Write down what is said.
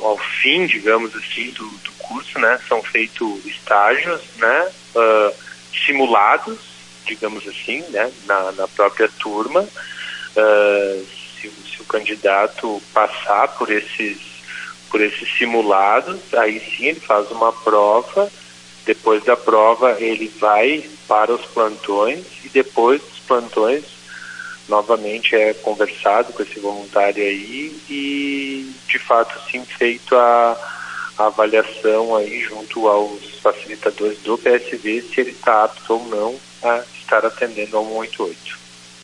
ao fim, digamos assim, do curso, né, são feitos estágios, né, simulados, digamos assim, né, na própria turma. Se o candidato passar por esses simulados, aí sim ele faz uma prova. Depois da prova ele vai para os plantões e depois dos plantões novamente é conversado com esse voluntário aí e de fato sim feito a avaliação aí junto aos facilitadores do PSV se ele está apto ou não a estar atendendo ao 188.